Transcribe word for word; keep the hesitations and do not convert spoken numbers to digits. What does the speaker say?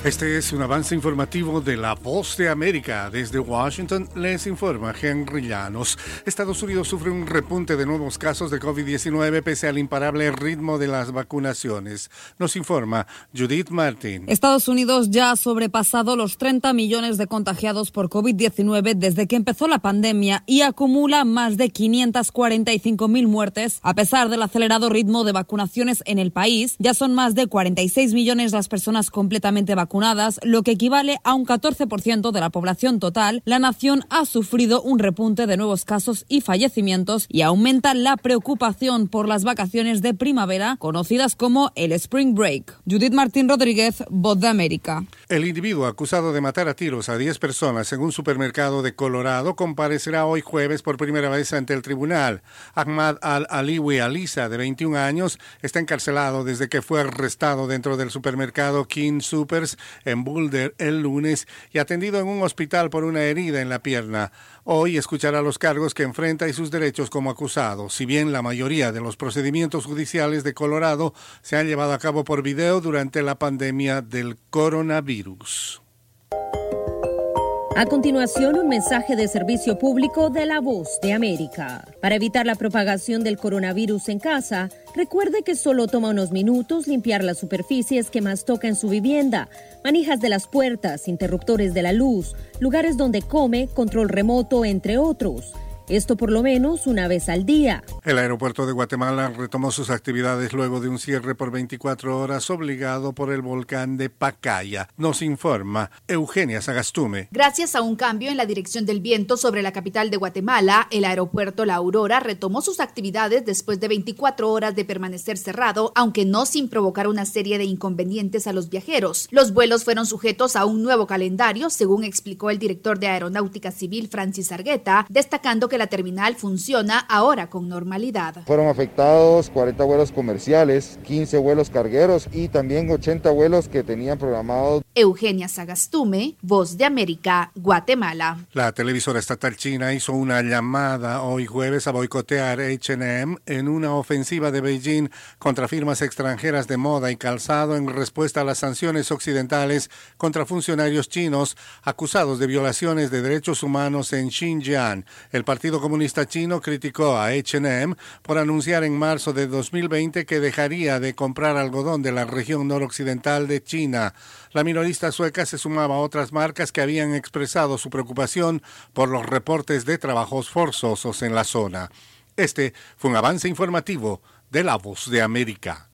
Este es un avance informativo de La Voz de América. Desde Washington les informa Henry Llanos. Estados Unidos sufre un repunte de nuevos casos de COVID diecinueve pese al imparable ritmo de las vacunaciones. Nos informa Judith Martin. Estados Unidos ya ha sobrepasado los treinta millones de contagiados por COVID diecinueve desde que empezó la pandemia y acumula más de quinientas cuarenta y cinco mil muertes. A pesar del acelerado ritmo de vacunaciones en el país, ya son más de cuarenta y seis millones las personas completamente vacunadas, lo que equivale a un catorce por ciento de la población total. La nación ha sufrido un repunte de nuevos casos y fallecimientos y aumenta la preocupación por las vacaciones de primavera, conocidas como el Spring Break. Judith Martín Rodríguez, Voz de América. El individuo acusado de matar a tiros a diez personas en un supermercado de Colorado comparecerá hoy jueves por primera vez ante el tribunal. Ahmad al-Aliwi Alisa, de veintiún años, está encarcelado desde que fue arrestado dentro del supermercado King Supers en Boulder el lunes y atendido en un hospital por una herida en la pierna. Hoy escuchará los cargos que enfrenta y sus derechos como acusado. Si bien la mayoría de los procedimientos judiciales de Colorado se han llevado a cabo por video durante la pandemia del coronavirus. A continuación, un mensaje de servicio público de La Voz de América. Para evitar la propagación del coronavirus en casa, recuerde que solo toma unos minutos limpiar las superficies que más toca en su vivienda, manijas de las puertas, interruptores de la luz, lugares donde come, control remoto, entre otros. Esto por lo menos una vez al día. El aeropuerto de Guatemala retomó sus actividades luego de un cierre por veinticuatro horas obligado por el volcán de Pacaya. Nos informa Eugenia Sagastume. Gracias a un cambio en la dirección del viento sobre la capital de Guatemala, el aeropuerto La Aurora retomó sus actividades después de veinticuatro horas de permanecer cerrado, aunque no sin provocar una serie de inconvenientes a los viajeros. Los vuelos fueron sujetos a un nuevo calendario, según explicó el director de Aeronáutica Civil, Francis Argueta, destacando que la terminal funciona ahora con normalidad. Fueron afectados cuarenta vuelos comerciales, quince vuelos cargueros y también ochenta vuelos que tenían programados. Eugenia Sagastume, Voz de América, Guatemala. La televisora estatal china hizo una llamada hoy jueves a boicotear H and M en una ofensiva de Beijing contra firmas extranjeras de moda y calzado en respuesta a las sanciones occidentales contra funcionarios chinos acusados de violaciones de derechos humanos en Xinjiang. El Partido El Partido Comunista Chino criticó a H and M por anunciar en marzo de dos mil veinte que dejaría de comprar algodón de la región noroccidental de China. La minorista sueca se sumaba a otras marcas que habían expresado su preocupación por los reportes de trabajos forzosos en la zona. Este fue un avance informativo de La Voz de América.